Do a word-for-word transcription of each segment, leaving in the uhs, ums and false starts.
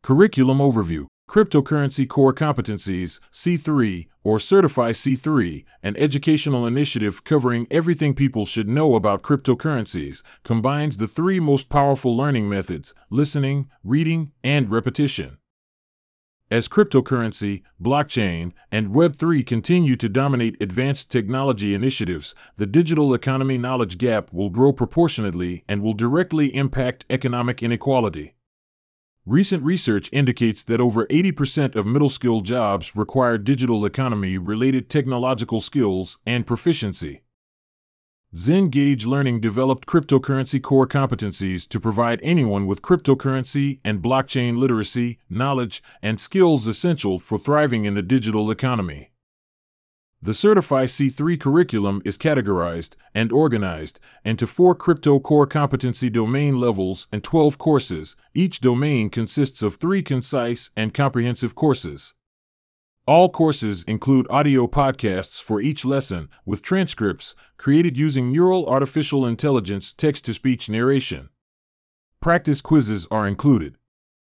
Curriculum Overview. Cryptocurrency Core Competencies, C three, or Certify C three, an educational initiative covering everything people should know about cryptocurrencies, combines the three most powerful learning methods: listening, reading, and repetition. As cryptocurrency, blockchain, and Web three continue to dominate advanced technology initiatives, the digital economy knowledge gap will grow proportionately and will directly impact economic inequality. Recent research indicates that over eighty percent of middle-skill jobs require digital economy-related technological skills and proficiency. Zengage Learning developed cryptocurrency core competencies to provide anyone with cryptocurrency and blockchain literacy, knowledge, and skills essential for thriving in the digital economy. The Certify C three curriculum is categorized and organized into four crypto core competency domain levels and twelve courses. Each domain consists of three concise and comprehensive courses. All courses include audio podcasts for each lesson, with transcripts created using neural artificial intelligence text-to-speech narration. Practice quizzes are included.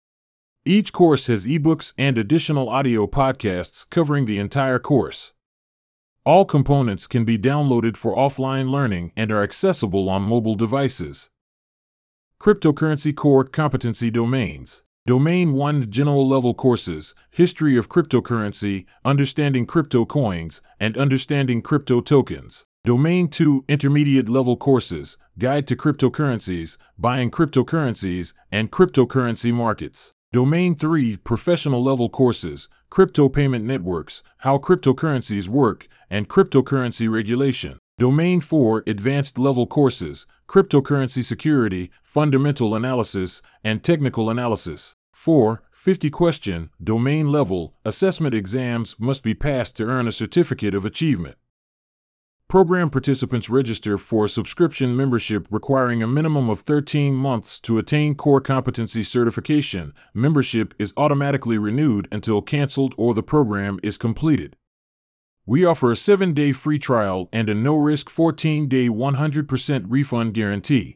Each course has ebooks and additional audio podcasts covering the entire course. All components can be downloaded for offline learning and are accessible on mobile devices. Cryptocurrency Core Competency Domains. Domain one General Level Courses, History of Cryptocurrency, Understanding Crypto Coins, and Understanding Crypto Tokens. Domain two Intermediate Level Courses, Guide to Cryptocurrencies, Buying Cryptocurrencies, and Cryptocurrency Markets. Domain three Professional Level Courses, Crypto Payment Networks, How Cryptocurrencies Work, and Cryptocurrency Regulation. Domain four Advanced Level Courses, Cryptocurrency Security, Fundamental Analysis, and Technical Analysis. four fifty question Domain Level Assessment exams must be passed to earn a certificate of achievement. Program participants register for a subscription membership requiring a minimum of thirteen months to attain core competency certification. Membership is automatically renewed until canceled or the program is completed. We offer a seven-day free trial and a no-risk fourteen-day one hundred percent refund guarantee.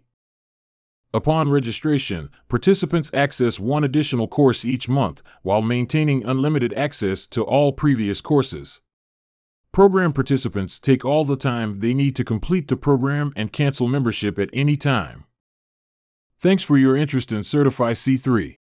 Upon registration, participants access one additional course each month while maintaining unlimited access to all previous courses. Program participants take all the time they need to complete the program and cancel membership at any time. Thanks for your interest in Certify C three.